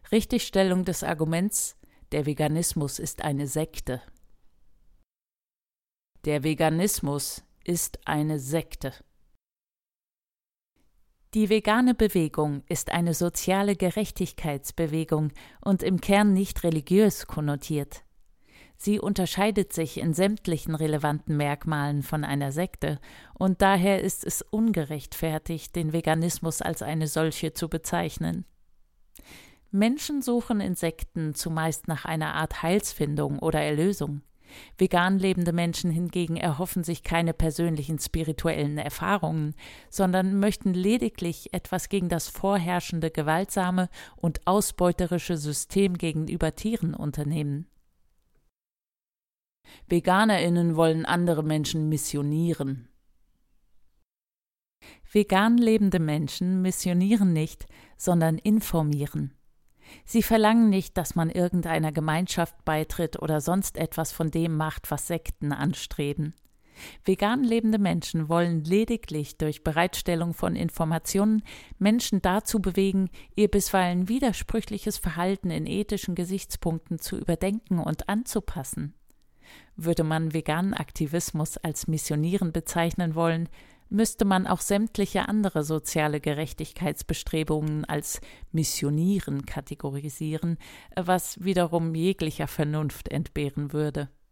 Richtigstellung des Arguments: Der Veganismus ist eine Sekte. Der Veganismus ist eine Sekte. Die vegane Bewegung ist eine soziale Gerechtigkeitsbewegung und im Kern nicht religiös konnotiert. Sie unterscheidet sich in sämtlichen relevanten Merkmalen von einer Sekte und daher ist es ungerechtfertigt, den Veganismus als eine solche zu bezeichnen. Menschen suchen in Sekten zumeist nach einer Art Heilsfindung oder Erlösung. Vegan lebende Menschen hingegen erhoffen sich keine persönlichen spirituellen Erfahrungen, sondern möchten lediglich etwas gegen das vorherrschende gewaltsame und ausbeuterische System gegenüber Tieren unternehmen. VeganerInnen wollen andere Menschen missionieren. Vegan lebende Menschen missionieren nicht, sondern informieren. Sie verlangen nicht, dass man irgendeiner Gemeinschaft beitritt oder sonst etwas von dem macht, was Sekten anstreben. Vegan lebende Menschen wollen lediglich durch Bereitstellung von Informationen Menschen dazu bewegen, ihr bisweilen widersprüchliches Verhalten in ethischen Gesichtspunkten zu überdenken und anzupassen. Würde man veganen Aktivismus als Missionieren bezeichnen wollen, müsste man auch sämtliche andere soziale Gerechtigkeitsbestrebungen als Missionieren kategorisieren, was wiederum jeglicher Vernunft entbehren würde.